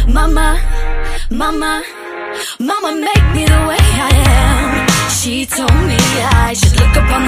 Mama, mama, mama made me the way I am. She told me I should look upon